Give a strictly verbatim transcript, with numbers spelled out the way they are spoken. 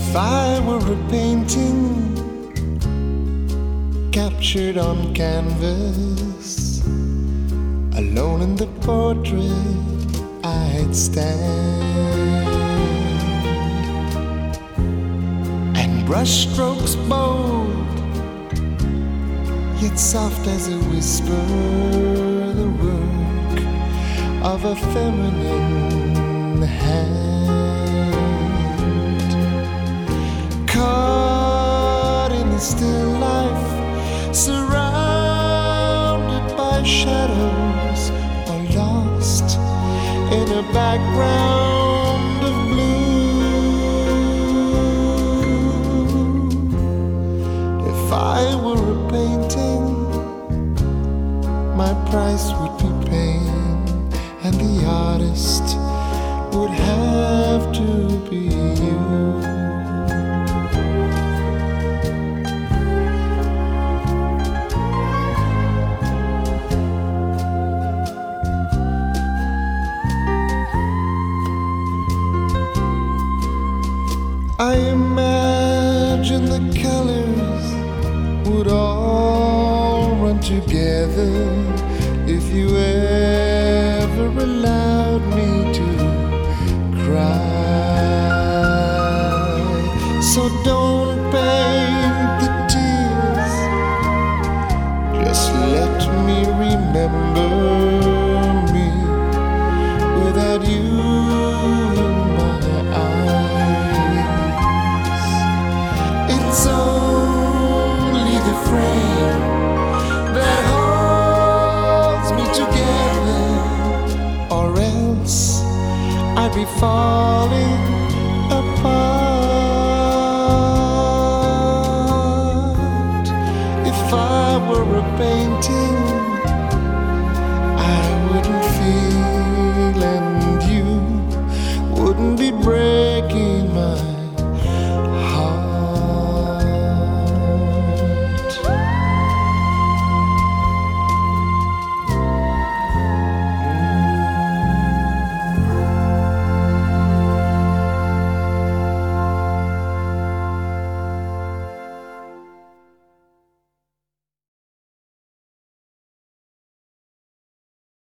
If I were a painting captured on canvas, alone in the portrait I'd stand, and brushstrokes bold yet soft as a whisper, the work of a feminine hand, caught in the still life, surrounded by shadows, or lost in a background of blue. If I were a painting, my price would be pain, and the artist would have to be you. I imagine the colors would all run together if you ever allowed me to cry. So don't paint the tears, just let me remember me without you in my eyes. It's only the frame that holds me together, or else I'd be falling